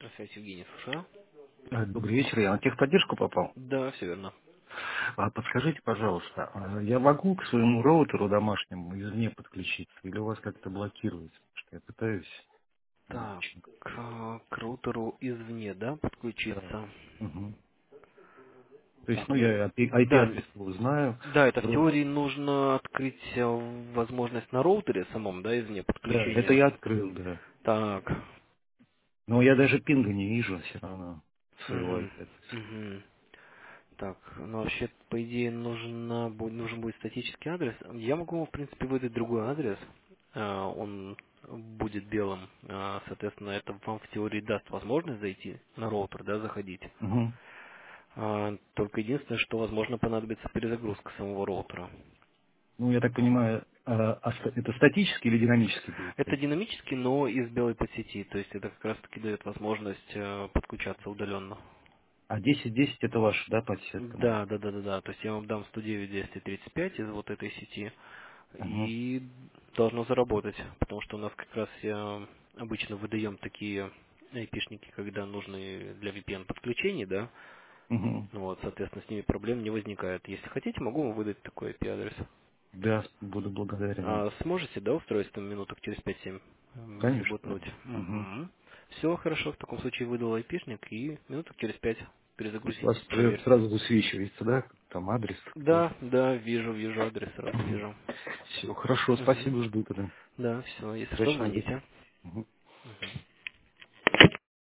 Опять Евгений, слушаю. Добрый вечер, я на техподдержку попал. Да, все верно. Подскажите, пожалуйста, я могу к своему роутеру домашнему извне подключиться или у вас как-то блокируется? Потому что я пытаюсь, Так, очень. к роутеру извне, да, Да. подключиться? Мгм. То есть, Так, ну, ну, я да, IP-адрес знаю. да, это в Вроде- теории нужно открыть возможность на роутере самом, да, извне Да, это подключения. я открыл, да. Так, Но я даже пинга не вижу все равно своего угу, IP-адреса. угу. Так, ну вообще, по идее, нужен будет статический адрес. Я могу вам, в принципе, выдать другой адрес. Он будет белым. Соответственно, это вам в теории даст возможность зайти на роутер, да, заходить. Мгм. Только единственное, что, возможно, понадобится перезагрузка самого роутера. Ну, я так понимаю, это статический или динамический будет? Это динамически, но из белой подсети. То есть это как раз-таки дает возможность подключаться удаленно. А 1010 это ваша, да, подсетка? Да, да, да, да, да. То есть я вам дам 109-235 из вот этой сети, Угу. и должно заработать, потому что у нас как раз обычно выдаем такие айпишники, когда нужны для VPN подключений, да, Угу. вот, соответственно, с ними проблем не возникает. Если хотите, могу вам выдать такой IP-адрес. Да, буду благодарен. А сможете, да, устроиться там минуток через 5-7, если Конечно. бутнуть? Мгм. Угу. Все хорошо, в таком случае выдал айпишник, и минуток через 5 То есть у вас перезагрузитесь, проверьте. сразу высвечивается, да, там адрес какой. Да, да, вижу адрес, сразу вижу. Все, хорошо, Угу. спасибо, жду тогда. Да, все, если что, Удачного дня. звоните. Мгм. Мгм.